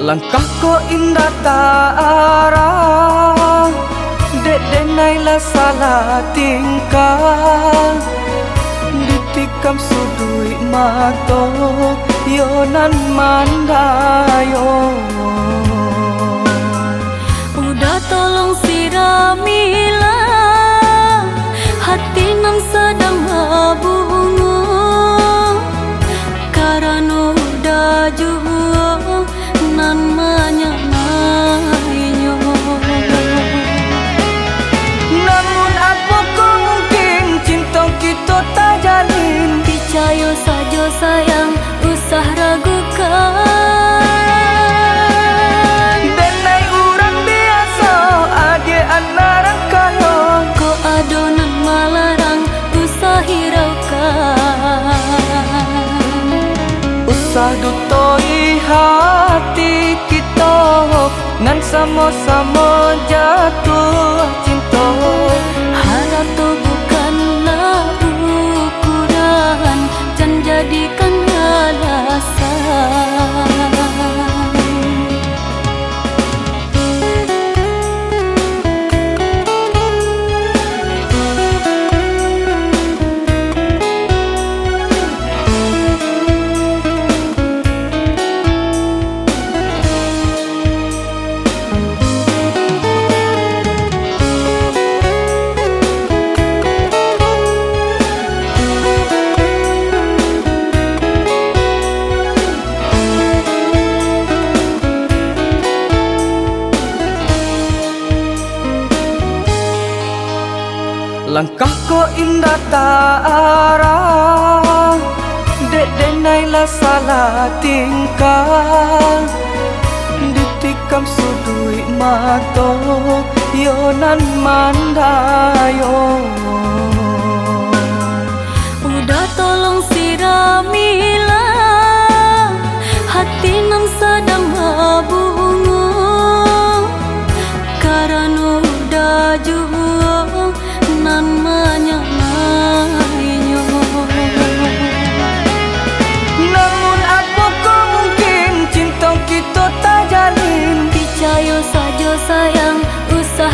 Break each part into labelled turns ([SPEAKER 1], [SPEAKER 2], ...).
[SPEAKER 1] Langkah ko indah tak arah, dek denai lah salah tingkah. Ditikam sudui mato, yonan mandayo.
[SPEAKER 2] Udah tolong siramilah, hati nam sedang berbunga. Karena udah jua nan menyamainya.
[SPEAKER 1] Namun apa kau mungkin cinta kita tak jalin.
[SPEAKER 2] Percaya saja sayang, usah ragukan.
[SPEAKER 1] Denai urang biasa, adik anak rangkaya.
[SPEAKER 2] Kau adonan malarang, usah hiraukan.
[SPEAKER 1] Usah dutoi hati kita, nan sama-sama jatuh cinta.
[SPEAKER 2] Harap tu bukanlah ukuran, dan jadikan alasan.
[SPEAKER 1] Langkah ko indah tak arah, dek denai lah salah tingkah. Ditikam sudui mato, yonan mandayo.
[SPEAKER 2] Udah tolong siramilah, hati nam sedang berbunga. Karena udah jua nan menyamainya.
[SPEAKER 1] Namun apa kau mungkin cinta kita tak jalin.
[SPEAKER 2] Percaya saja sayang, usah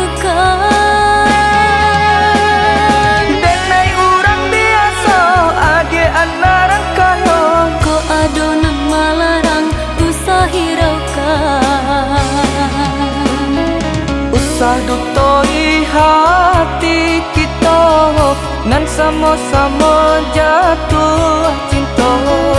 [SPEAKER 2] ragukan.
[SPEAKER 1] Denai urang biasa, adik anak rangkaya.
[SPEAKER 2] Kau adonan malarang, usah hiraukan.
[SPEAKER 1] Usah dutoi hati kita, nan sama-sama jatuh cinta.